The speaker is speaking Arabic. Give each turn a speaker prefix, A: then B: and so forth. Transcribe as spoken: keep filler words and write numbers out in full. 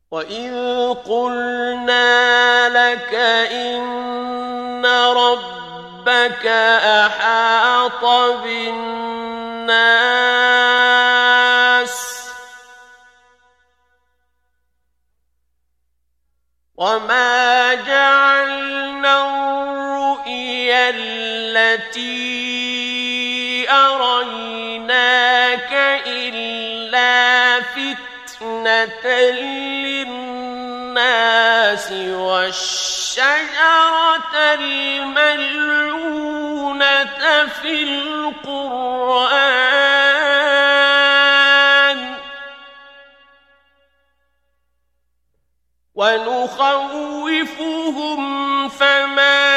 A: وَإِذْ قُلْنَا لَكَ إِنَّ رَبَّكَ أَحَاطَ بِالنَّاسِ وَمَا جَعَلْنَا الرُّؤْيَا الَّتِي أَرَيْنَاكَ إِلَّا فِتْنَةً لِلنَّاسِ وَالشَّجَرَةَ الْمَلْعُونَةَ فِي الْقُرْآنِ وَنُخَوِّفُهُمْ فَمَا